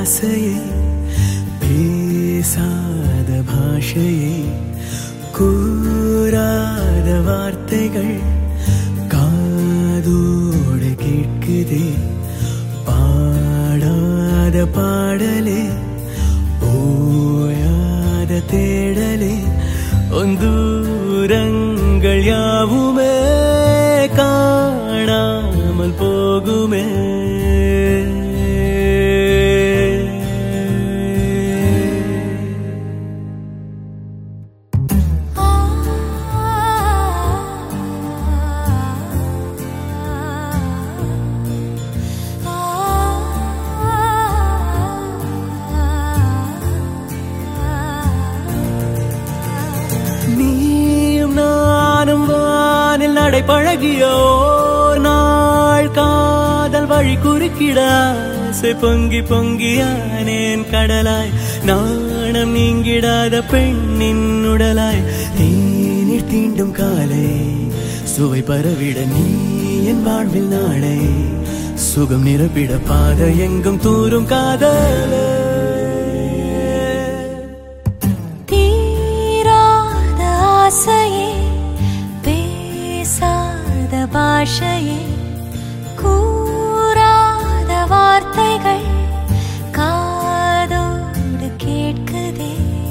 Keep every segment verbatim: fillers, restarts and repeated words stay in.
ஆசையே பேசாத பாஷையே கூறாத வார்த்தைகள் காதோடு கேட்குதே பாடாத பாடலே ஓயாத தேடலே ஒந்தூரங்கள் யாவுமே காணாமல் போகுமே நீயும் நானும் வானில் நடை பழகியோர் நாள் காதல் வழி குறுக்கிட ஆசை பொங்கி பொங்கியானேன் கடலாய் நாணம் நீங்கிடாத பெண்ணின் உடலாய் தேநீர் தீண்டும் காலை சுவை பரவிட நீ என் வாழ்வில் நாளை சுகம் நிரப்பிட பாதை எங்கும் தூரும் காதலே ஆசையே பேசாத பாஷையே கூறாத வார்த்தைகள் காதோடு கேட்குதே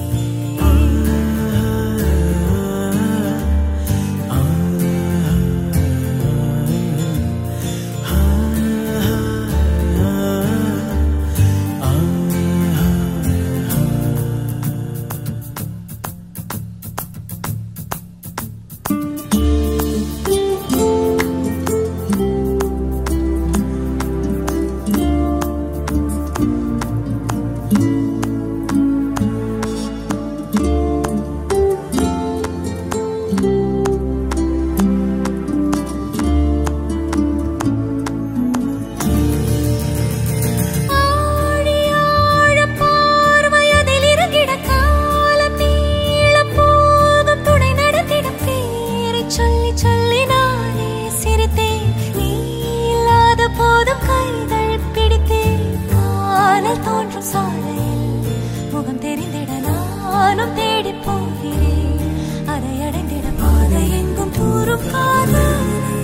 முகம் தெரிந்திட நானும் தேடி போகிறேன் அதை அடைந்திட பாதை எங்கும் தூரும் காதலே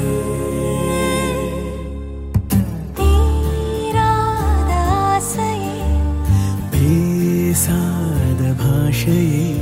தீராத ஆசையே பேசாத பாஷையே